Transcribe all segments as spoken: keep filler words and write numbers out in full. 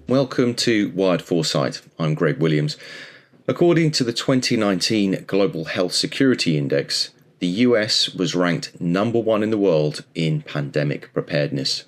Welcome to Wired Foresight. I'm Greg Williams. According to the twenty nineteen Global Health Security Index, the U S was ranked number one in the world in pandemic preparedness.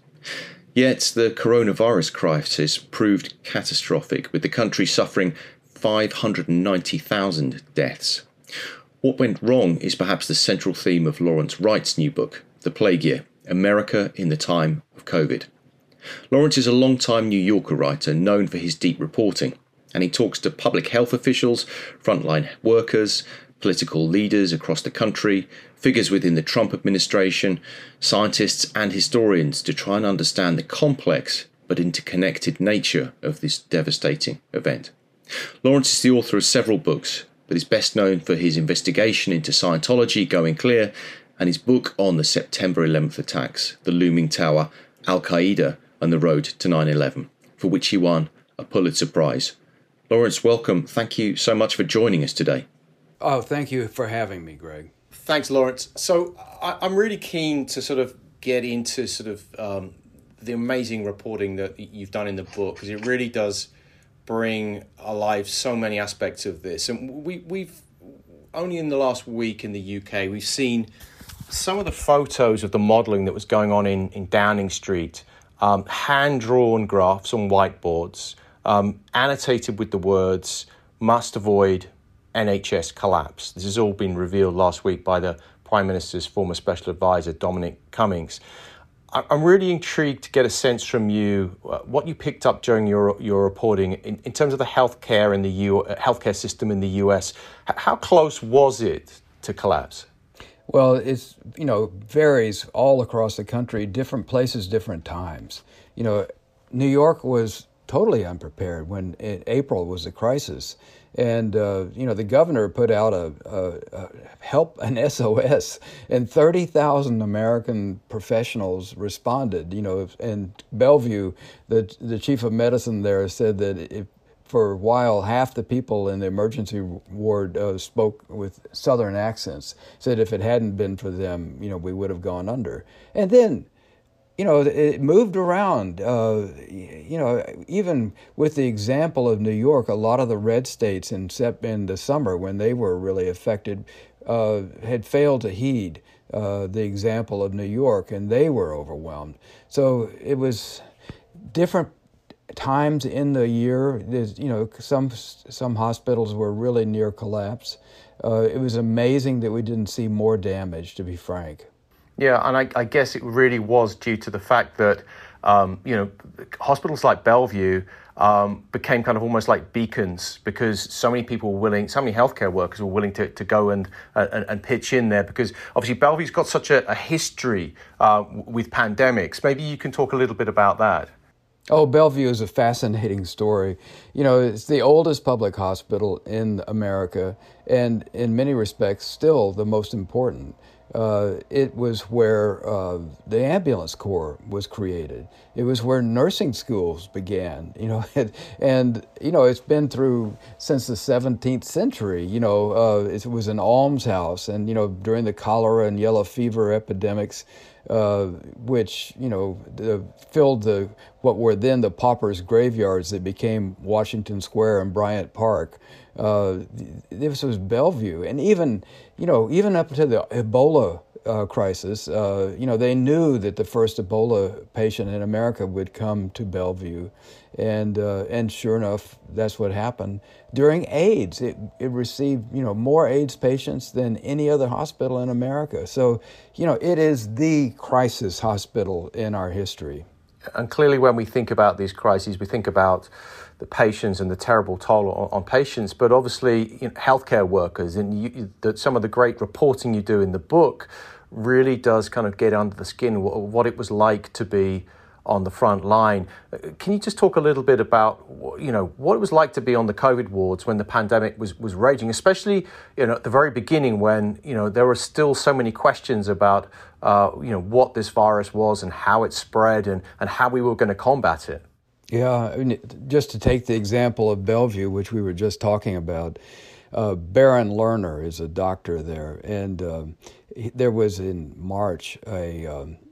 Yet the coronavirus crisis proved catastrophic, with the country suffering five hundred ninety thousand deaths. What went wrong is perhaps the central theme of Lawrence Wright's new book, The Plague Year: America in the Time of COVID. Lawrence is a long-time New Yorker writer known for his deep reporting, and he talks to public health officials, frontline workers, political leaders across the country, figures within the Trump administration, scientists and historians to try and understand the complex but interconnected nature of this devastating event. Lawrence is the author of several books, but is best known for his investigation into Scientology, Going Clear, and his book on the September eleventh attacks, The Looming Tower, Al-Qaeda, and the Road to nine eleven, for which he won a Pulitzer Prize. Lawrence, welcome. Thank you so much for joining us today. Oh, thank you for having me, Greg. Thanks, Lawrence. So I, I'm really keen to sort of get into sort of um, the amazing reporting that you've done in the book, because it really does bring alive so many aspects of this. And we, we've only in the last week in the U K, we've seen some of the photos of the modelling that was going on in, in Downing Street, um, hand-drawn graphs on whiteboards, um, annotated with the words, must avoid N H S collapse. This has all been revealed last week by the Prime Minister's former special advisor, Dominic Cummings. I'm really intrigued to get a sense from you uh, what you picked up during your your reporting in, in terms of the healthcare in the U, uh, healthcare system in the U S. H- how close was it to collapse? Well, it's, you know, varies all across the country, different places, different times. You know, New York was totally unprepared when in April was the crisis. And, uh, you know, the governor put out a, a, a help, an S O S, and thirty thousand American professionals responded. You know, and Bellevue, the the chief of medicine there, said that if, for a while, half the people in the emergency ward uh, spoke with Southern accents, said if it hadn't been for them, you know, we would have gone under. And then, you know, it moved around. Uh, you know, even with the example of New York, a lot of the red states in, sep- in the summer when they were really affected uh, had failed to heed uh, the example of New York, and they were overwhelmed. So it was different times in the year. There's, you know, some some hospitals were really near collapse. Uh, it was amazing that we didn't see more damage, to be frank. Yeah, and I, I guess it really was due to the fact that, um, you know, hospitals like Bellevue um, became kind of almost like beacons, because so many people were willing, so many healthcare workers were willing to, to go and, uh, and and pitch in there, because obviously Bellevue's got such a, a history uh, with pandemics. Maybe you can talk a little bit about that. Oh, Bellevue is a fascinating story. You know, it's the oldest public hospital in America, and in many respects, still the most important. Uh, it was where uh, the ambulance corps was created. It was where nursing schools began, you know, and, and you know, it's been through since the seventeenth century. You know, uh, it was an almshouse, and, you know, during the cholera and yellow fever epidemics, uh, which, you know, the, filled the what were then the paupers' graveyards that became Washington Square and Bryant Park. Uh, this was Bellevue, and even, you know, even up to the Ebola uh, crisis, uh, you know, they knew that the first Ebola patient in America would come to Bellevue, and uh, and sure enough, that's what happened. During AIDS, it it received, you know, more AIDS patients than any other hospital in America. So, you know, it is the crisis hospital in our history. And clearly, when we think about these crises, we think about the patients and the terrible toll on, on patients, but obviously, you know, healthcare workers, and you, the, some of the great reporting you do in the book really does kind of get under the skin what, what it was like to be on the front line. Can you just talk a little bit about, you know, what it was like to be on the COVID wards when the pandemic was, was raging, especially, you know, at the very beginning when, you know, there were still so many questions about, uh, you know, what this virus was and how it spread and, and how we were going to combat it? Yeah, I mean, just to take the example of Bellevue, which we were just talking about, uh, Baron Lerner is a doctor there, and uh, he, there was in March a um,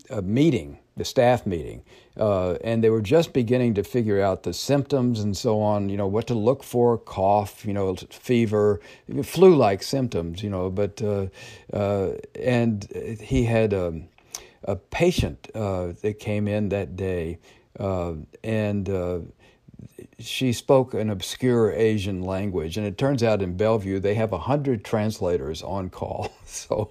a meeting, the staff meeting, uh, and they were just beginning to figure out the symptoms and so on, you know, what to look for, cough, you know, fever, flu-like symptoms, you know, but, uh, uh, and he had um, a patient uh, that came in that day, uh, and uh, she spoke an obscure Asian language, and it turns out in Bellevue they have a hundred translators on call. So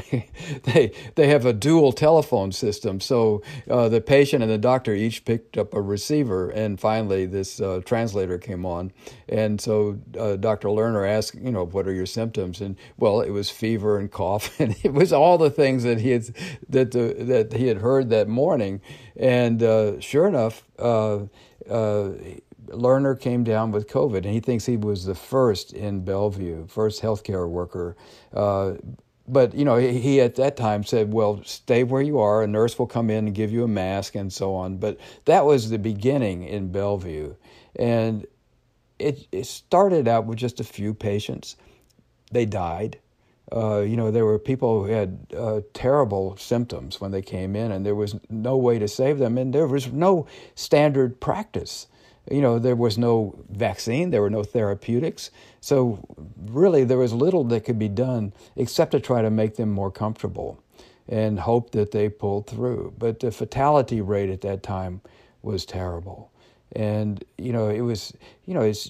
they they have a dual telephone system. So uh, the patient and the doctor each picked up a receiver, and finally this uh, translator came on. And so uh, Doctor Lerner asked, you know, what are your symptoms? And well, it was fever and cough, and it was all the things that he had that uh, that he had heard that morning. And uh, sure enough. Uh, uh, Lerner came down with COVID, and he thinks he was the first in Bellevue, first healthcare worker. Uh, but, you know, he, he at that time said, well, stay where you are. A nurse will come in and give you a mask and so on. But that was the beginning in Bellevue. And it, it started out with just a few patients. They died. Uh, you know, there were people who had uh, terrible symptoms when they came in, and there was no way to save them, and there was no standard practice. You know, there was no vaccine, there were no therapeutics, so really there was little that could be done except to try to make them more comfortable and hope that they pulled through. But the fatality rate at that time was terrible. And, you know, it was, you know, it's,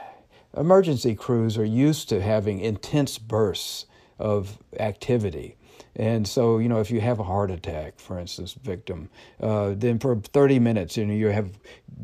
emergency crews are used to having intense bursts of activity. And so, you know, if you have a heart attack, for instance, victim, uh, then for thirty minutes, you know, you have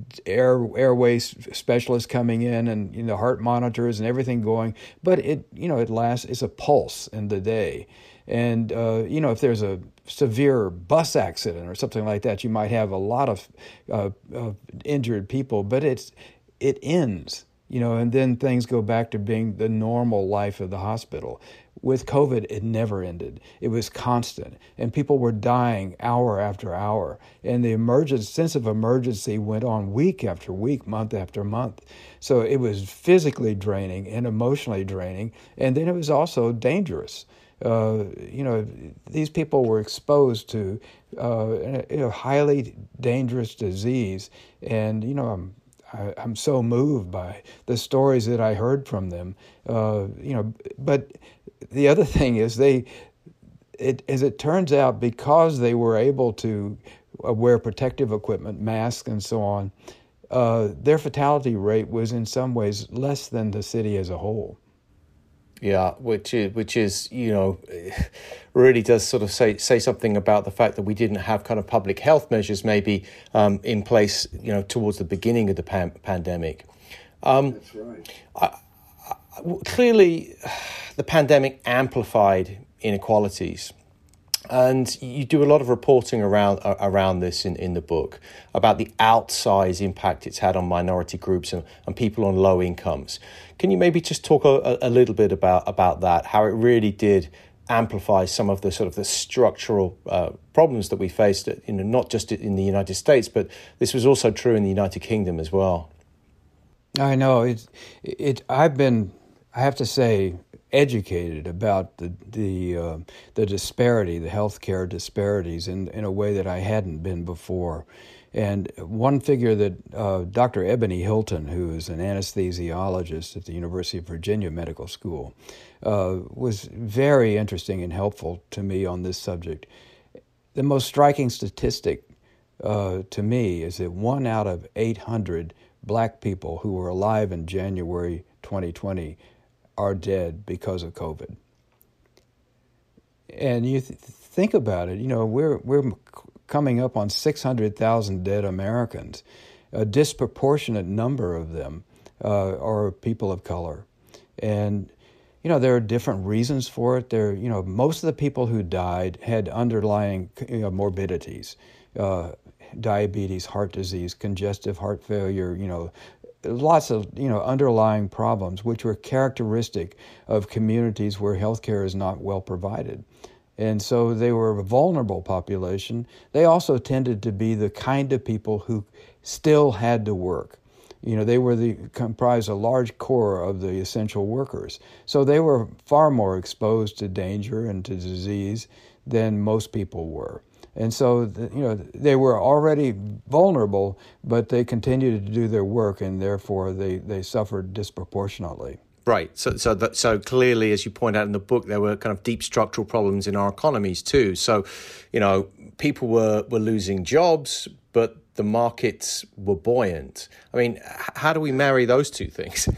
air airway specialists coming in and, you know, heart monitors and everything going. But it, you know, it lasts, it's a pulse in the day. And, uh, you know, if there's a severe bus accident or something like that, you might have a lot of uh, uh, injured people, but it's it ends, you know, and then things go back to being the normal life of the hospital. With COVID, it never ended. It was constant, and people were dying hour after hour. And the emergence, sense of emergency went on week after week, month after month. So it was physically draining and emotionally draining, and then it was also dangerous. Uh, you know, these people were exposed to uh, a highly dangerous disease, and you know, I'm I, I'm so moved by the stories that I heard from them. Uh, you know, but the other thing is they, it, as it turns out, because they were able to wear protective equipment, masks, and so on, uh, their fatality rate was in some ways less than the city as a whole. Yeah, which is, which is, you know, really does sort of say say something about the fact that we didn't have kind of public health measures maybe um, in place, you know, towards the beginning of the pan- pandemic. Um, That's right. I, I, clearly, the pandemic amplified inequalities. And you do a lot of reporting around uh, around this in, in the book about the outsized impact it's had on minority groups and, and people on low incomes. Can you maybe just talk a, a little bit about, about that, how it really did amplify some of the sort of the structural uh, problems that we faced, you know, not just in the United States, but this was also true in the United Kingdom as well? I know. It, it, I've been, I have to say, educated about the the uh, the disparity, the healthcare disparities, in in a way that I hadn't been before. And one figure that uh, Doctor Ebony Hilton, who is an anesthesiologist at the University of Virginia Medical School, uh, was very interesting and helpful to me on this subject. The most striking statistic uh, to me is that one out of eight hundred black people who were alive in January twenty twenty are dead because of COVID. And you th- think about it, you know, we're we're coming up on six hundred thousand dead Americans. A disproportionate number of them uh, are people of color. And, you know, there are different reasons for it. There, you know, most of the people who died had underlying, you know, morbidities, uh, diabetes, heart disease, congestive heart failure, you know, lots of, you know, underlying problems which were characteristic of communities where healthcare is not well provided. And so they were a vulnerable population. They also tended to be the kind of people who still had to work. You know, they were the comprised a large core of the essential workers. So they were far more exposed to danger and to disease than most people were. And so, the, you know, they were already vulnerable, but they continued to do their work, and therefore they, they suffered disproportionately. Right. So, so, that, so clearly, as you point out in the book, there were kind of deep structural problems in our economies too. So, you know, people were, were losing jobs, but the markets were buoyant. I mean, how do we marry those two things?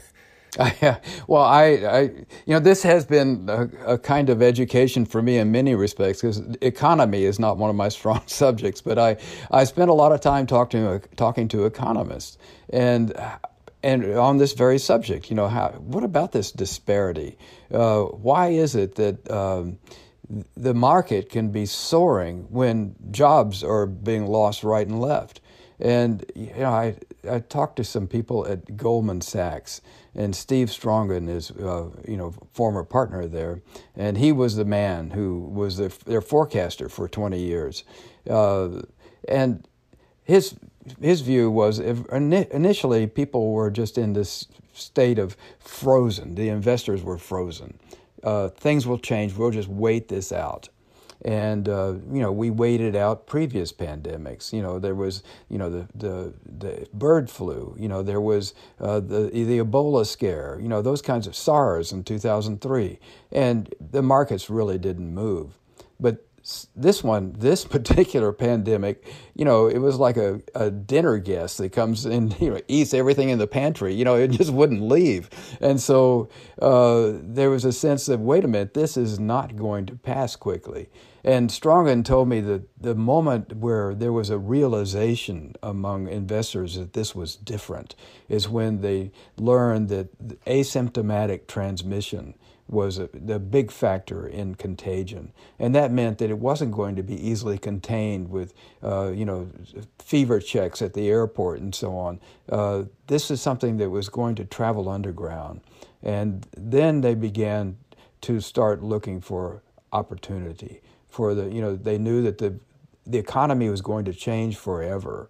I, well, I, I, you know, this has been a, a kind of education for me in many respects, because economy is not one of my strong subjects. But I, I spent a lot of time talking to talking to economists, and and on this very subject. You know, how what about this disparity? Uh, why is it that um, the market can be soaring when jobs are being lost right and left? And you know, I I talked to some people at Goldman Sachs, and Steve Strongen is uh, you know former partner there, and he was the man who was their, their forecaster for twenty years, uh, and his his view was if initially people were just in this state of frozen. The investors were frozen. Uh, things will change. We'll just wait this out. And, uh, you know, we waited out previous pandemics. You know, there was, you know, the, the, the bird flu, you know, there was uh, the, the Ebola scare, you know, those kinds of SARS in two thousand three. And the markets really didn't move. But this one, this particular pandemic, you know, it was like a, a dinner guest that comes in, you know, eats everything in the pantry. You know, it just wouldn't leave. And so uh, there was a sense that, wait a minute, this is not going to pass quickly. And Strongen told me that the moment where there was a realization among investors that this was different is when they learned that asymptomatic transmission was a, the big factor in contagion. And that meant that it wasn't going to be easily contained with, uh, you know, fever checks at the airport and so on. Uh, this is something that was going to travel underground. And then they began to start looking for opportunity. For the, you know, they knew that the the economy was going to change forever.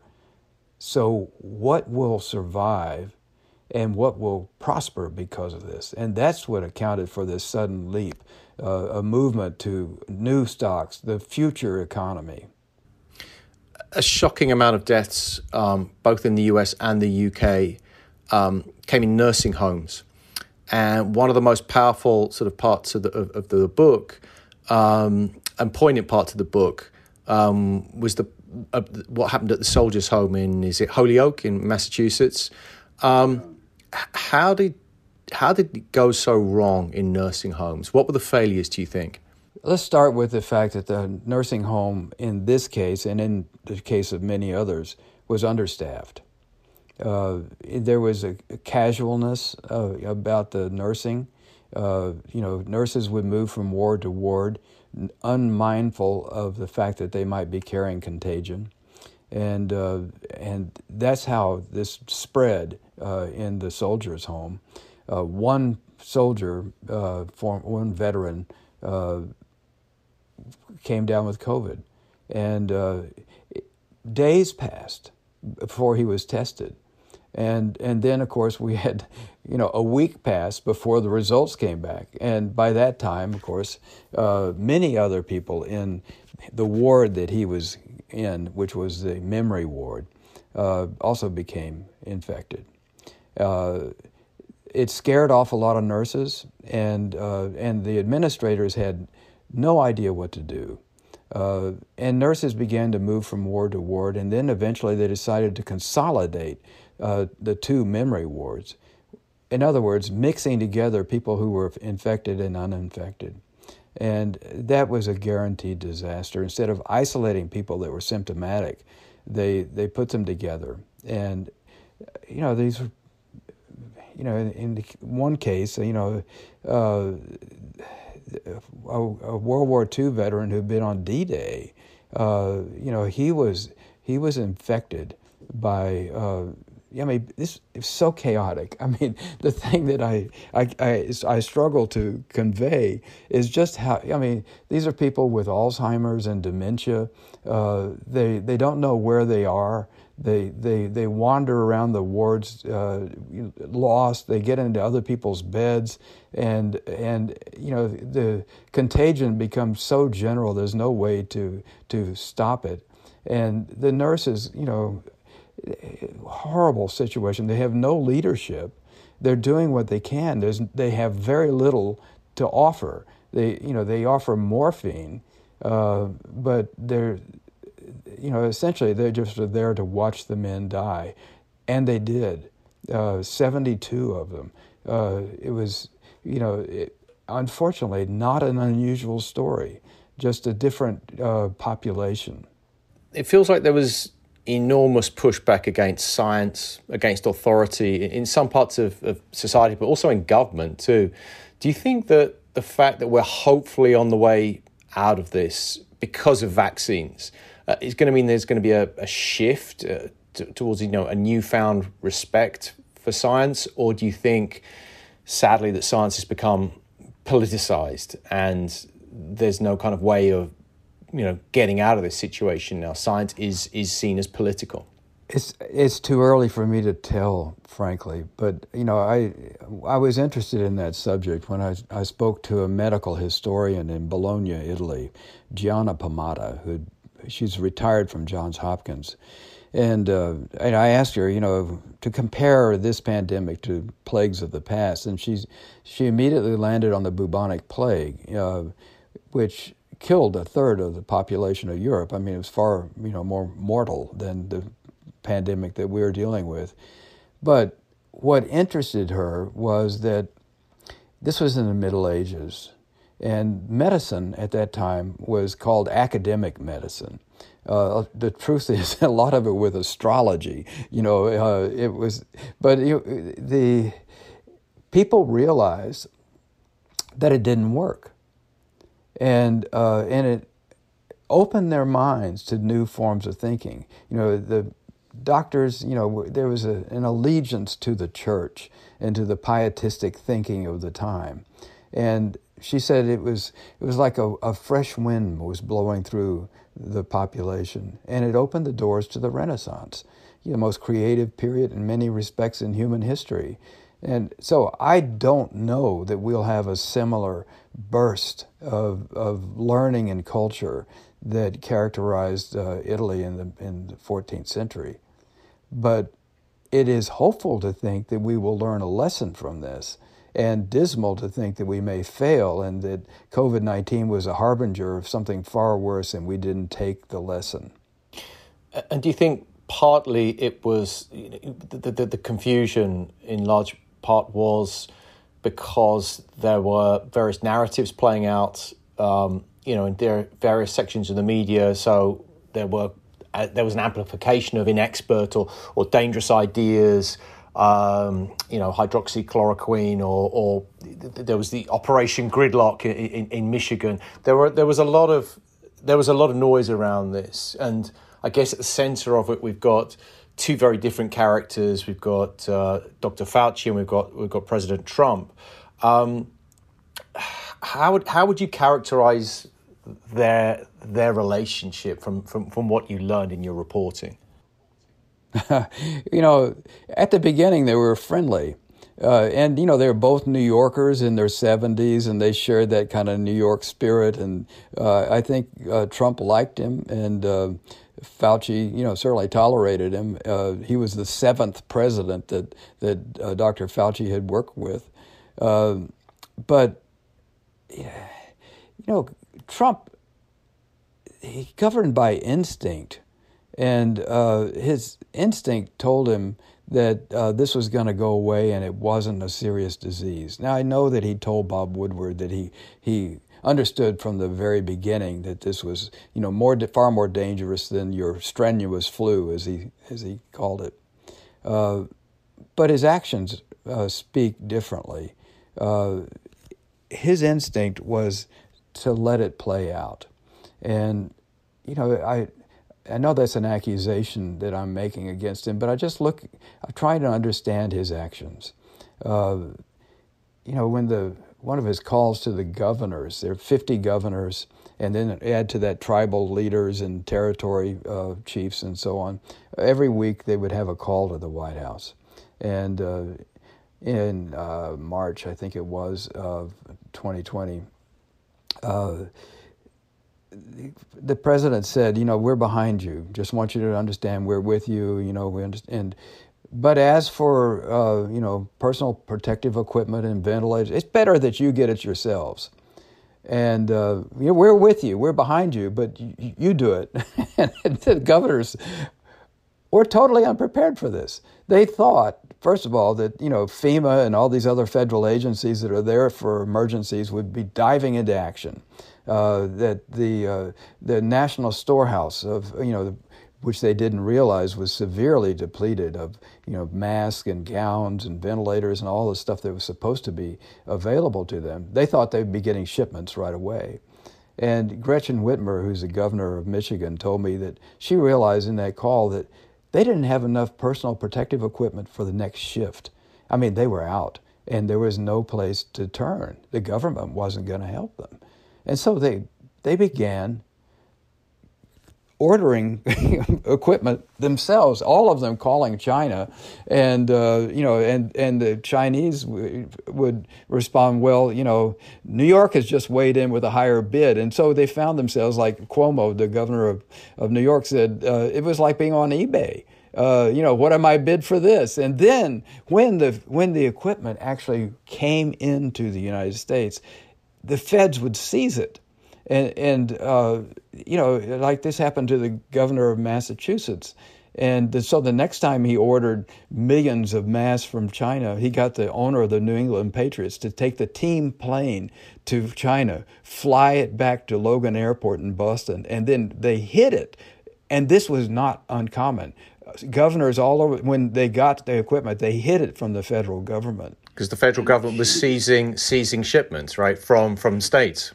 So what will survive and what will prosper because of this? And that's what accounted for this sudden leap, uh, a movement to new stocks, the future economy. A shocking amount of deaths, um, both in the U S and the U K, um, came in nursing homes. And one of the most powerful sort of parts of the, of, of the book, um, and poignant parts of the book, um, was the uh, what happened at the Soldiers' Home in, is it Holyoke in Massachusetts? Um, how did how did it go so wrong in nursing homes? What were the failures, do you think? Let's start with the fact that the nursing home in this case, and in the case of many others, was understaffed. Uh, there was a, a casualness uh, about the nursing. Uh, you know, nurses would move from ward to ward, unmindful of the fact that they might be carrying contagion, and uh, and that's how this spread uh, in the soldiers' home. Uh, one soldier, uh, form, one veteran, uh, came down with COVID, and uh, days passed before he was tested. And and then, of course, we had, you know, a week passed before the results came back. And by that time, of course, uh, many other people in the ward that he was in, which was the memory ward, uh, also became infected. Uh, it scared off a lot of nurses, and uh, and the administrators had no idea what to do. Uh, and nurses began to move from ward to ward, and then eventually they decided to consolidate Uh, the two memory wards. In other words, mixing together people who were infected and uninfected. And that was a guaranteed disaster. Instead of isolating people that were symptomatic, they they put them together. And, you know, these, you know, in, in one case, you know, uh, a, a World War Two veteran who'd been on D-Day, uh, you know, he was he was infected by uh, I mean, this is so chaotic. I mean, the thing that I, I, I, I struggle to convey is just how, I mean, these are people with Alzheimer's and dementia. Uh, they, they don't know where they are. They, they, they wander around the wards uh, lost. They get into other people's beds. And, and, you know, the contagion becomes so general, there's no way to, to stop it. And the nurses, you know, horrible situation. They have no leadership. They're doing what they can. There's, they have very little to offer. They, you know, they offer morphine, uh, but they're, you know, essentially they're just there to watch the men die, and they did. Uh, seventy-two of them. Uh, it was, you know, it, unfortunately not an unusual story, just a different uh, population. It feels like there was enormous pushback against science, against authority in some parts of, of society, but also in government too. Do you think that the fact that we're hopefully on the way out of this because of vaccines uh, is going to mean there's going to be a, a shift uh, t- towards, you know, a newfound respect for science? Or do you think, sadly, that science has become politicized and there's no kind of way of, you know, getting out of this situation now? Science is is seen as political. It's it's too early for me to tell, frankly. But you know, I I was interested in that subject when I I spoke to a medical historian in Bologna, Italy, Gianna Pomata, who she's retired from Johns Hopkins, and uh, and I asked her, you know, to compare this pandemic to plagues of the past, and she's she immediately landed on the bubonic plague, uh, which killed a third of the population of Europe. I mean, it was far, you know, more mortal than the pandemic that we were dealing with. But what interested her was that this was in the Middle Ages, and medicine at that time was called academic medicine. Uh, the truth is, a lot of it with astrology, you know, uh, it was, but it, the people realized that it didn't work. And uh, and it opened their minds to new forms of thinking. You know, the doctors, you know, there was a, an allegiance to the church and to the pietistic thinking of the time. And she said it was it was like a, a fresh wind was blowing through the population, and it opened the doors to the Renaissance, you know, the most creative period in many respects in human history. And so I don't know that we'll have a similar burst of of learning and culture that characterized uh, Italy in the in the fourteenth century. But it is hopeful to think that we will learn a lesson from this, and dismal to think that we may fail and that COVID nineteen was a harbinger of something far worse and we didn't take the lesson. And do you think partly it was, you know, the, the, the confusion in large part was because there were various narratives playing out, um, you know, in their various sections of the media. So there were uh, there was an amplification of inexpert or or dangerous ideas. Um, you know, hydroxychloroquine, or, or th- there was the Operation Gridlock in, in, in Michigan. There were there was a lot of there was a lot of noise around this, and I guess at the center of it, we've got two very different characters. We've got uh, Doctor Fauci, and we've got we've got President Trump. Um, how would how would you characterize their their relationship from, from, from what you learned in your reporting? You know, at the beginning they were friendly. Uh, and, you know, they were both New Yorkers in their seventies, and they shared that kind of New York spirit. And uh, I think uh, Trump liked him, and uh, Fauci, you know, certainly tolerated him. Uh, he was the seventh president that, that uh, Doctor Fauci had worked with. Uh, but, you know, Trump, he governed by instinct. And uh, his instinct told him that uh, this was going to go away and it wasn't a serious disease. Now, I know that he told Bob Woodward that he he understood from the very beginning that this was, you know, more far more dangerous than your strenuous flu, as he as he called it. Uh, but his actions uh, speak differently. Uh, his instinct was to let it play out, and you know, I. I know that's an accusation that I'm making against him, but I just look, I'm trying to understand his actions. Uh, you know, when the one of his calls to the governors, there are fifty governors, and then add to that tribal leaders and territory uh, chiefs and so on. Every week they would have a call to the White House. And uh, in uh, March, I think it was, of twenty twenty, uh, the president said, you know, we're behind you. Just want you to understand we're with you, you know, we understand. But as for, uh, you know, personal protective equipment and ventilators, it's better that you get it yourselves. And uh, you know, we're with you, we're behind you, but you, you do it. And the governors were totally unprepared for this. They thought, first of all, that, you know, FEMA and all these other federal agencies that are there for emergencies would be diving into action. Uh, that the uh, the national storehouse of, you know, which they didn't realize was severely depleted of, you know, masks and gowns and ventilators and all the stuff that was supposed to be available to them. They thought they'd be getting shipments right away. And Gretchen Whitmer, who's the governor of Michigan, told me that she realized in that call that they didn't have enough personal protective equipment for the next shift. I mean, they were out, and there was no place to turn. The government wasn't going to help them. And so they they began ordering equipment themselves, all of them calling China, and uh, you know, and and the Chinese w- would respond, well, you know, New York has just weighed in with a higher bid, and so they found themselves, like Cuomo, the governor of, of New York, said, uh, it was like being on eBay. Uh, you know, what am I bid for this? And then when the when the equipment actually came into the United States, the feds would seize it. And, and uh, you know, like this happened to the governor of Massachusetts. And the, so the next time he ordered millions of masks from China, he got the owner of the New England Patriots to take the team plane to China, fly it back to Logan Airport in Boston, and then they hid it. And this was not uncommon. Governors all over, when they got the equipment, they hid it from the federal government. Because the federal government was seizing seizing shipments, right, from, from states.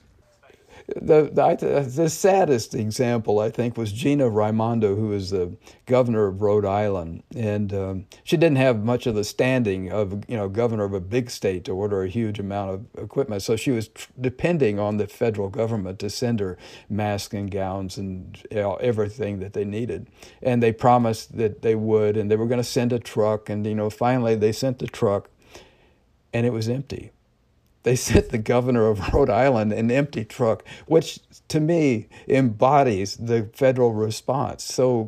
The, the the saddest example, I think, was Gina Raimondo, who was the governor of Rhode Island, and um, she didn't have much of the standing of, you know, governor of a big state to order a huge amount of equipment. So she was tr- depending on the federal government to send her masks and gowns and, you know, everything that they needed. And they promised that they would, and they were going to send a truck. And, you know, finally they sent the truck, and it was empty. They sent the governor of Rhode Island an empty truck, which to me embodies the federal response so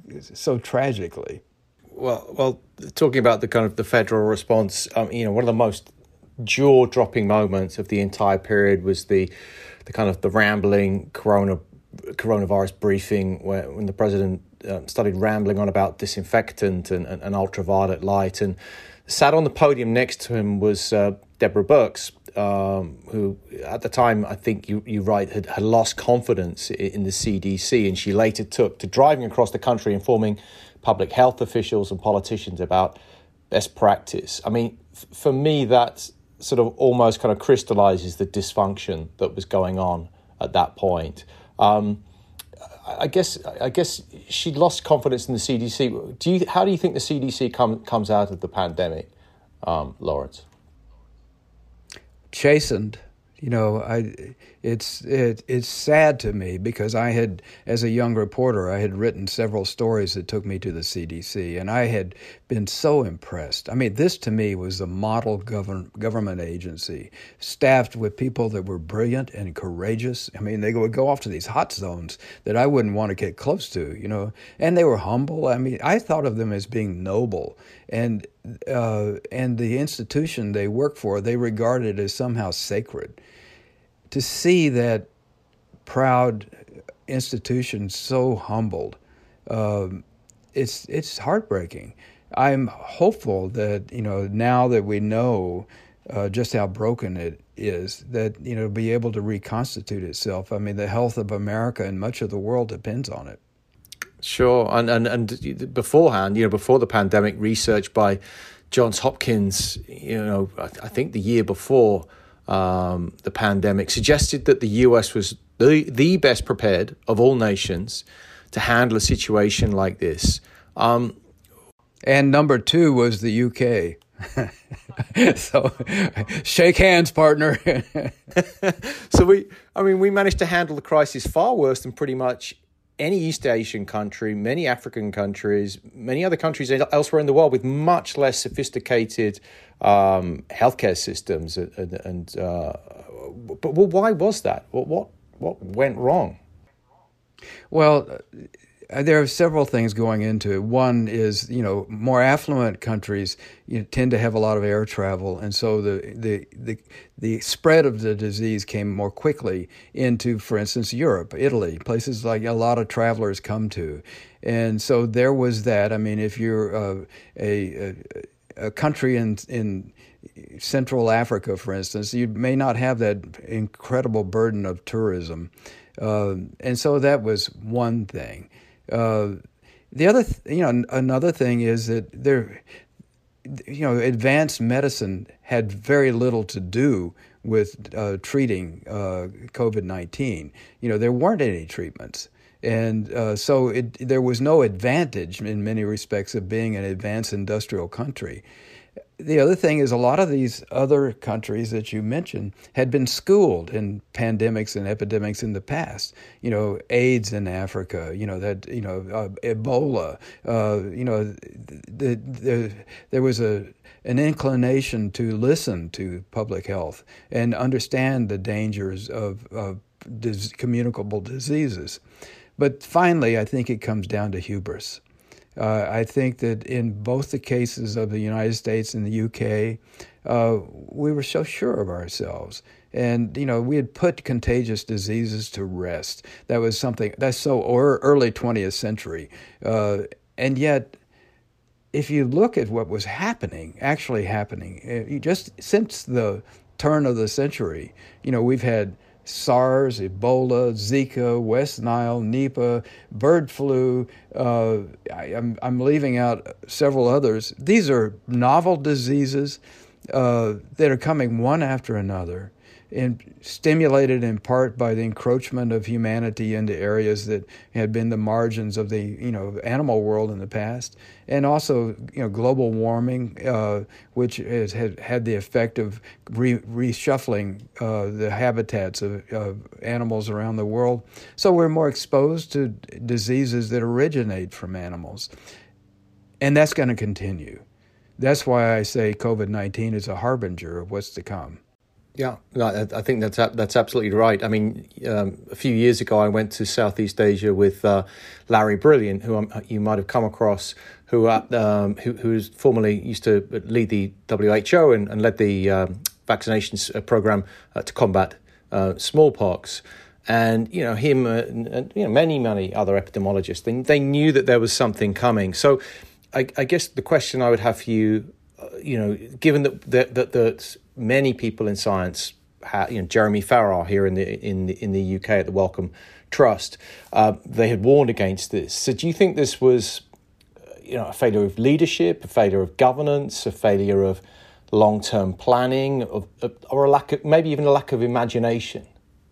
so tragically. Well, well, talking about the kind of the federal response, um, you know, one of the most jaw-dropping moments of the entire period was the the kind of the rambling corona coronavirus briefing, where when the president uh, started rambling on about disinfectant and, and, and ultraviolet light, and sat on the podium next to him was uh, Deborah Birx, um, who at the time, I think you, you write, had, had lost confidence in the C D C, and she later took to driving across the country informing public health officials and politicians about best practice. I mean, f- for me, that sort of almost kind of crystallizes the dysfunction that was going on at that point. Um, I guess I guess she lost confidence in the C D C. Do you? How do you think the C D C come, comes out of the pandemic, um, Lawrence? Chastened, you know. I it's it, it's sad to me because I had, as a young reporter, I had written several stories that took me to the C D C, and I had been so impressed. I mean, this to me was the model govern, government agency, staffed with people that were brilliant and courageous. I mean, they would go off to these hot zones that I wouldn't want to get close to, you know, and they were humble. I mean, I thought of them as being noble, and uh, and the institution they work for, they regarded as somehow sacred. To see that proud institution so humbled, um, it's it's heartbreaking. I'm hopeful that, you know, now that we know uh, just how broken it is, that, you know, be able to reconstitute itself. I mean, the health of America and much of the world depends on it. Sure, and and and beforehand, you know, before the pandemic, research by Johns Hopkins, you know, I, I think the year before um, the pandemic, suggested that the U S was the the best prepared of all nations to handle a situation like this. Um, and number two was the U K. So, shake hands, partner. So we, I mean, we managed to handle the crisis far worse than pretty much any East Asian country, many African countries, many other countries elsewhere in the world with much less sophisticated um, healthcare systems. And, and uh, but well, why was that? What what what went wrong? Well, uh, there are several things going into it. One is, you know, more affluent countries, you know, tend to have a lot of air travel, and so the, the the the spread of the disease came more quickly into, for instance, Europe, Italy, places like a lot of travelers come to, and so there was that. I mean, if you're uh, a, a a country in in Central Africa, for instance, you may not have that incredible burden of tourism, uh, and so that was one thing. Uh, the other, th- you know, another thing is that there, you know, advanced medicine had very little to do with uh, treating uh, COVID nineteen. You know, there weren't any treatments. And uh, so it, there was no advantage in many respects of being an advanced industrial country. The other thing is a lot of these other countries that you mentioned had been schooled in pandemics and epidemics in the past. You know, AIDS in Africa, you know, that, you know, uh, Ebola, uh, you know, the, the, there was a an inclination to listen to public health and understand the dangers of, of dis- communicable diseases. But finally, I think it comes down to hubris. Uh, I think that in both the cases of the United States and the U K, uh, we were so sure of ourselves. And, you know, we had put contagious diseases to rest. That was something, that's so or, early twentieth century. Uh, and yet, if you look at what was happening, actually happening, uh, just since the turn of the century, you know, we've had SARS, Ebola, Zika, West Nile, Nipah, bird flu. Uh, I, I'm, I'm leaving out several others. These are novel diseases uh, that are coming one after another, and stimulated in part by the encroachment of humanity into areas that had been the margins of the, you know, animal world in the past, and also, you know, global warming, uh, which has had, had the effect of re- reshuffling uh, the habitats of, of animals around the world. So we're more exposed to diseases that originate from animals, and that's going to continue. That's why I say COVID nineteen is a harbinger of what's to come. Yeah, no, I think that's that's absolutely right. I mean, um, a few years ago, I went to Southeast Asia with uh, Larry Brilliant, who I'm, you might have come across, who uh, um, who who's formerly used to lead the W H O and, and led the um, vaccinations program uh, to combat uh, smallpox. And you know him, uh, and you know many many other epidemiologists. They they knew that there was something coming. So, I, I guess the question I would have for you, uh, you know, given that that that, that many people in science, you know, Jeremy Farrar here in the in the, in the U K at the Wellcome Trust, uh, they had warned against this. So, do you think this was, you know, a failure of leadership, a failure of governance, a failure of long-term planning, of, or a lack of, maybe even a lack of imagination?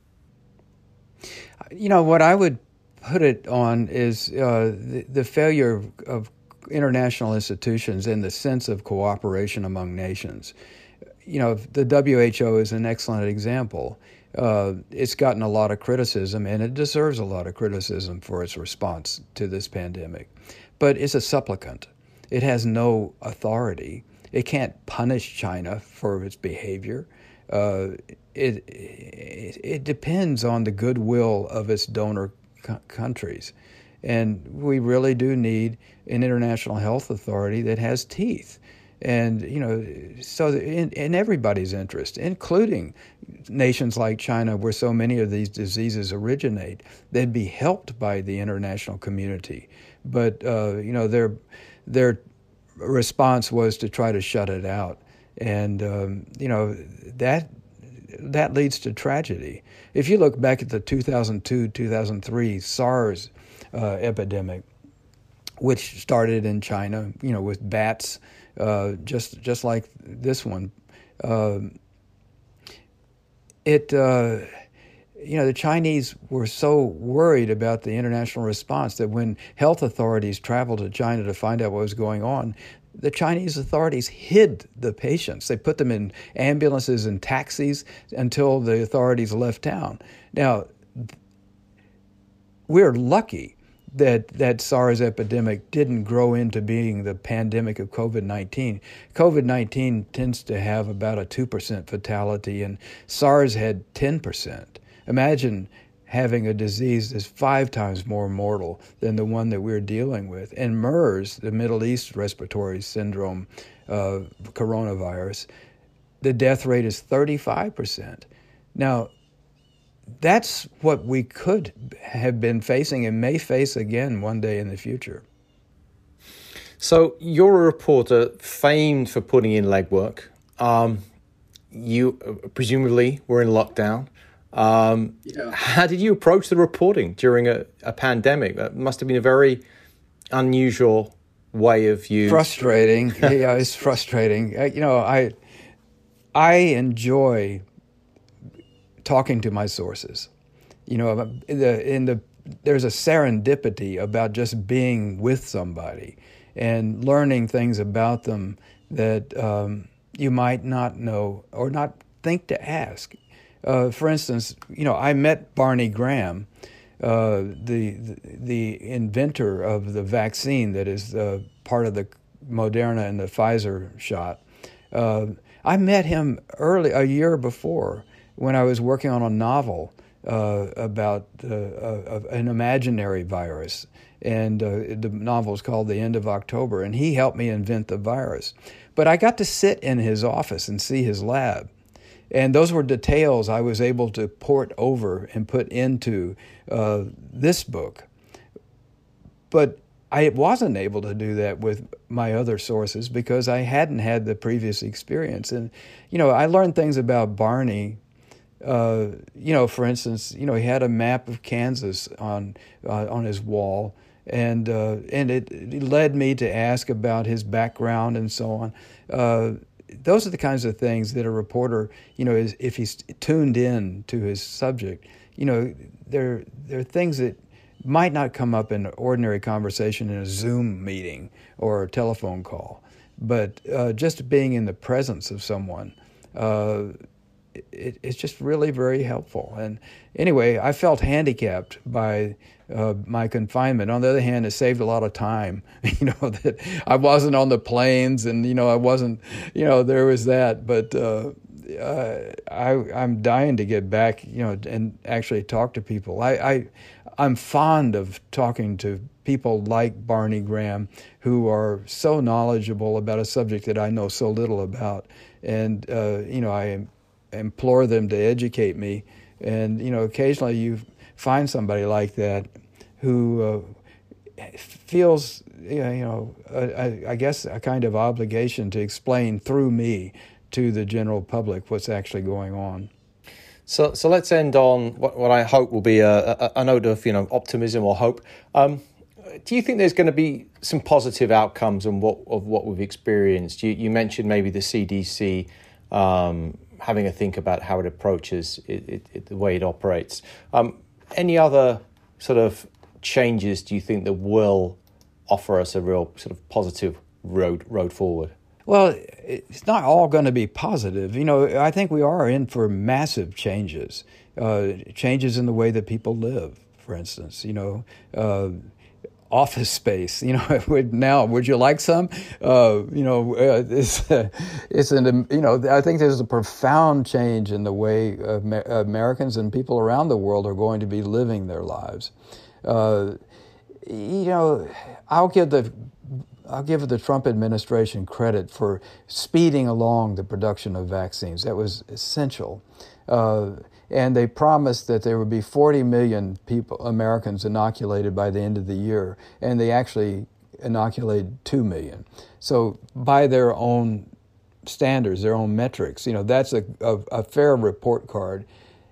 You know, what I would put it on is uh, the, the failure of, of international institutions in the sense of cooperation among nations. You know, the W H O is an excellent example. Uh, it's gotten a lot of criticism, and it deserves a lot of criticism for its response to this pandemic. But it's a supplicant. It has no authority. It can't punish China for its behavior. Uh, it, it it depends on the goodwill of its donor co- countries. And we really do need an international health authority that has teeth. And, you know, so in, in everybody's interest, including nations like China, where so many of these diseases originate, they'd be helped by the international community. But, uh, you know, their their response was to try to shut it out. And, um, you know, that that leads to tragedy. If you look back at the two thousand two, two thousand three SARS uh, epidemic, which started in China, you know, with bats, Uh, just just like this one, uh, it uh, you know, the Chinese were so worried about the international response that when health authorities traveled to China to find out what was going on, the Chinese authorities hid the patients. They put them in ambulances and taxis until the authorities left town. Now, we're lucky that that SARS epidemic didn't grow into being the pandemic of COVID nineteen. COVID nineteen tends to have about a two percent fatality, and SARS had ten percent. Imagine having a disease that's five times more mortal than the one that we're dealing with. And MERS, the Middle East Respiratory Syndrome uh, coronavirus, the death rate is thirty-five percent. Now, that's what we could have been facing and may face again one day in the future. So you're a reporter famed for putting in legwork. Um, you uh, presumably were in lockdown. Um, yeah. How did you approach the reporting during a, a pandemic? That must have been a very unusual way of you. Frustrating. Yeah, it's frustrating. Uh, you know, I I enjoy talking to my sources. You know, in the, in the there's a serendipity about just being with somebody and learning things about them that um, you might not know or not think to ask. Uh, for instance, you know, I met Barney Graham, uh, the, the the inventor of the vaccine that is uh, part of the Moderna and the Pfizer shot. Uh, I met him early, a year before, when I was working on a novel uh, about uh, uh, an imaginary virus. And uh, the novel is called The End of October, and he helped me invent the virus. But I got to sit in his office and see his lab. And those were details I was able to port over and put into uh, this book. But I wasn't able to do that with my other sources because I hadn't had the previous experience. And, you know, I learned things about Barney. Uh, you know, for instance, you know, he had a map of Kansas on uh, on his wall, and uh, and it, it led me to ask about his background and so on. Uh, those are the kinds of things that a reporter, you know, is, if he's tuned in to his subject, you know, there there are things that might not come up in ordinary conversation in a Zoom meeting or a telephone call, but uh, just being in the presence of someone. Uh, It, it's just really very helpful. And anyway, I felt handicapped by uh, my confinement. On the other hand, it saved a lot of time, you know, that I wasn't on the planes and, you know, I wasn't, you know, there was that. But uh, uh, I, I'm dying to get back, you know, and actually talk to people. I, I, I'm fond of talking to people like Barney Graham who are so knowledgeable about a subject that I know so little about. And, uh, you know, I am implore them to educate me, and you know, occasionally you find somebody like that who uh, feels, you know, I, I guess a kind of obligation to explain through me to the general public what's actually going on. So, so let's end on what, what I hope will be a, a, a note of, you know, optimism or hope. Um, do you think there's going to be some positive outcomes on what of what we've experienced? You, you mentioned maybe the C D C. Um, having a think about how it approaches it, it, it, the way it operates. Um, any other sort of changes do you think that will offer us a real sort of positive road road forward? Well, it's not all going to be positive. You know, I think we are in for massive changes, uh, changes in the way that people live, for instance, you know, uh, office space, you know, now, would you like some? Uh, you know, uh, it's, uh, it's an, you know, I think there's a profound change in the way Amer- Americans and people around the world are going to be living their lives. Uh, you know, I'll give the, I'll give the Trump administration credit for speeding along the production of vaccines. That was essential. Uh, And they promised that there would be forty million people, Americans, inoculated by the end of the year, and they actually inoculated two million. So by their own standards, their own metrics, you know, that's a, a, a fair report card.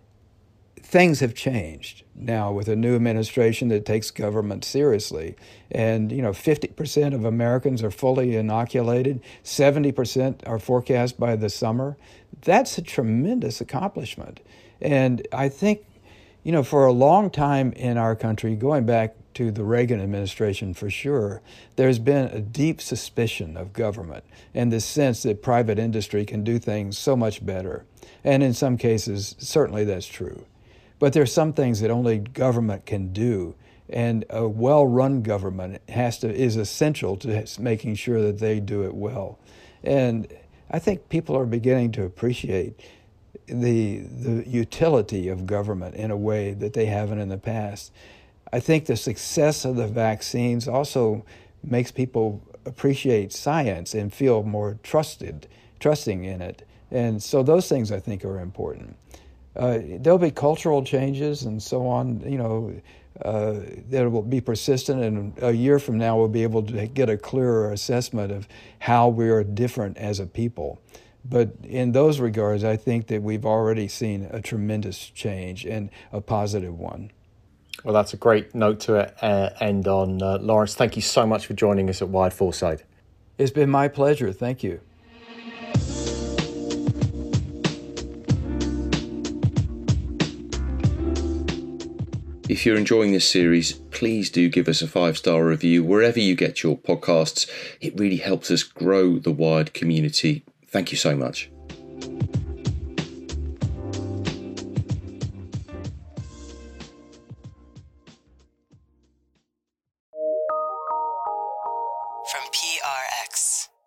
Things have changed now with a new administration that takes government seriously. And, you know, fifty percent of Americans are fully inoculated, seventy percent are forecast by the summer. That's a tremendous accomplishment. And I think you know, for a long time in our country, going back to the Reagan administration for sure, there's been a deep suspicion of government and the sense that private industry can do things so much better. And in some cases, certainly that's true. But there's some things that only government can do, and a well-run government has to is essential to making sure that they do it well. And I think people are beginning to appreciate the the utility of government in a way that they haven't in the past. I think the success of the vaccines also makes people appreciate science and feel more trusted, trusting in it. And so those things I think are important. Uh, there'll be cultural changes and so on, you know, uh, that will be persistent, and a year from now we'll be able to get a clearer assessment of how we are different as a people. But in those regards, I think that we've already seen a tremendous change, and a positive one. Well, that's a great note to uh, end on. Uh, Lawrence, thank you so much for joining us at Wired Foresight. It's been my pleasure. Thank you. If you're enjoying this series, please do give us a five-star review wherever you get your podcasts. It really helps us grow the Wired community. Thank you so much. From P R X.